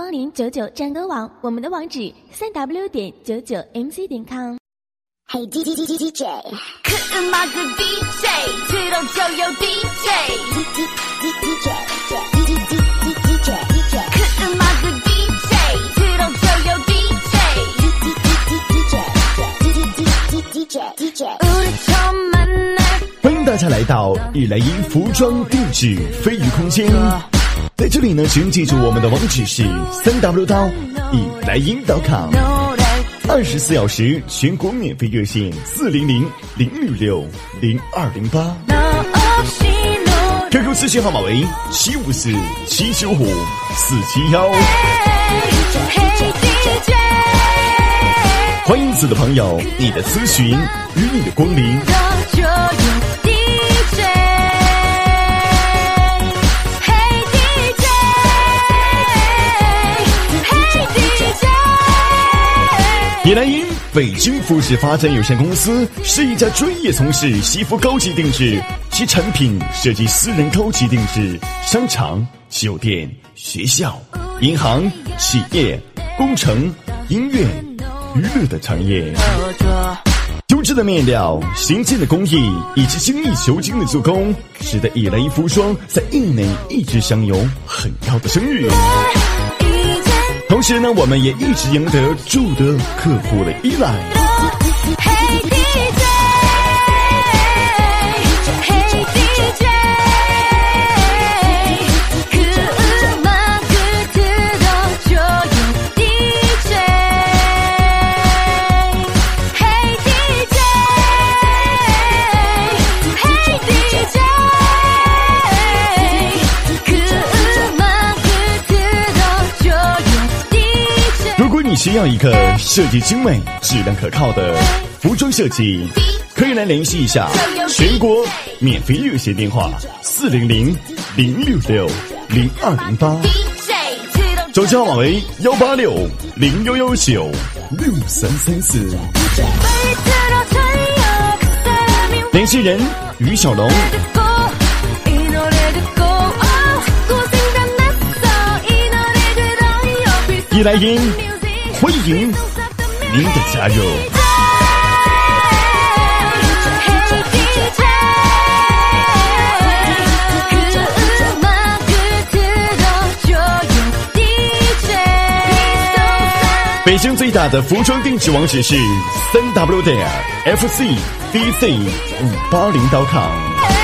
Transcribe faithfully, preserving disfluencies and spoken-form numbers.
光临九九战歌网，我们的网址三 w 点九九 m c 点 com。 Hey D D D D J， 그 음악을 디제이 들어줘요 디제이 D D D J D D D D J 그 음악을 디제이 들어줘요 디제이 D D D D J D J 우리 처음 만날 欢迎大家来到一来一服装定制飞鱼空间，在这里呢，请记住我们的网址是三 w 到一来一 .com， 二十四小时全国免费热线四零零零六六零二零八 ，Q Q 私信号码为七五四七九五四七幺。欢迎此的朋友，你的咨询与你的光临。一来一北京服饰发展有限公司是一家专业从事西服高级定制其产品设计私人高级定制商场、酒店、学校、银行、企业、工程、音乐、娱乐的产业。优质的面料、先进的工艺以及精益求精的做工，使得一来一服装在业内一直享有很高的声誉。同时呢，我们也一直赢得诸多客户的依赖。你需要一个设计精美、质量可靠的服装设计，可以来联系一下全国免费热线电话四零零零六六零二零八，手机号码为幺八六零幺幺九六三三四。联系人于小龙。一来一。欢迎您的加入。北京最大的服装定制网址是三 w 点 f c d c 五八零 .com。